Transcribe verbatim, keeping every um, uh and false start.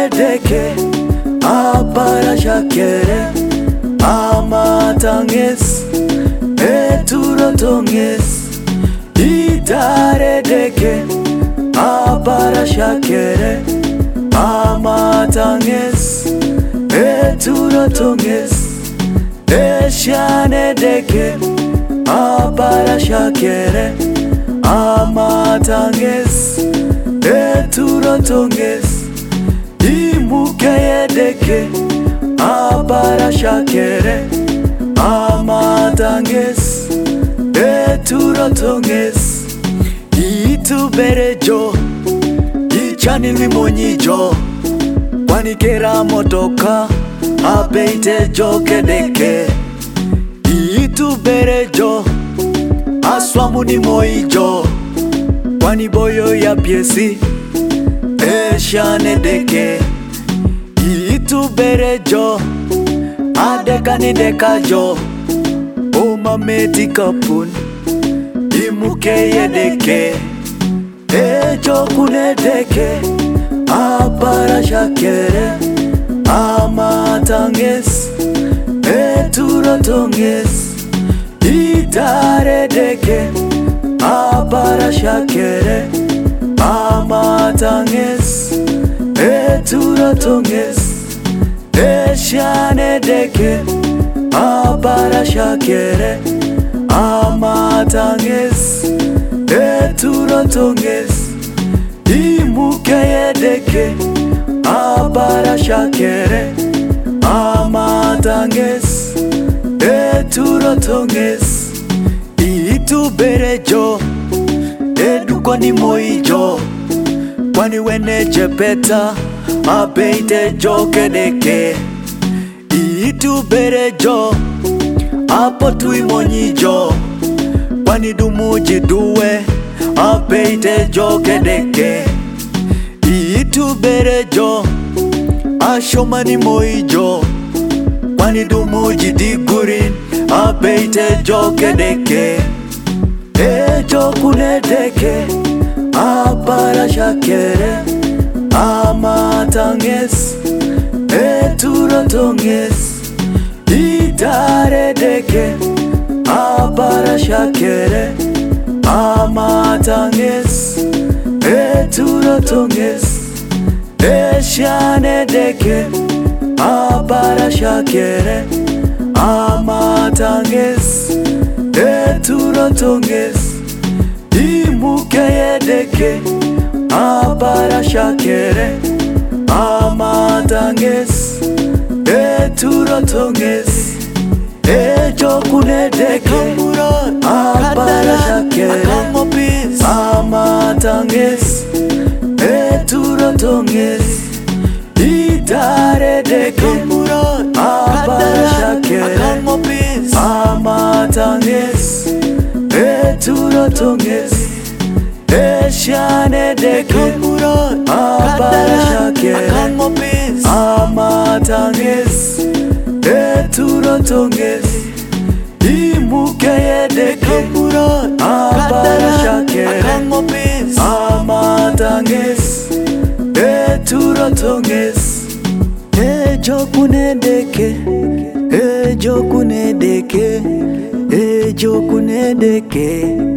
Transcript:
kunedeke apara shakere amatanges eturotonges itaredeke apara shakere amatanges eturotonges eshanedeke apara shakere amatanges eturotonges imukeyedeke apara shakere amatanges eturotonges ituberejo ichanilwi monyijo kwanikera motoka abeitejo kedeke ituberejo aswamuni moijo kwani boyo ya piesi eshanedeke ituberejo adekani dekajo umameti kapun imukeyedeke ejo kunedeke apara shakere amatanges eturotonges itaredeke apara shakere amatanges eturotonges eshanedeke apara shakere amatanges eturotonges imukeyedeke apara shakere amatanges eturotonges ituberejo edukoni moijo kwani wene jepeta abeitejo kedeke ituberejo apo tuimonyijo kwani dumujiduwe abeitejo kedeke ituberejo ashomani moijo kwani dumujidigurin abeitejo kedeke ejo kunedeke apara shakere amatanges eturotonges itaredeke apara shakere amatanges eturotonges eshanedeke apara shakere amatanges eturotonges imukeyedeke apara shakere amatanges eturotonges ejo kunedeke apara shakere amatanges eturotonges itaredeke apara shakere amatanges eturotonges eshanedeke apara shakere amatanges eturotonges imukeyedeke apara shakere amatanges eturotonges ejo kunedeke ejo kunedeke ejo kunedeke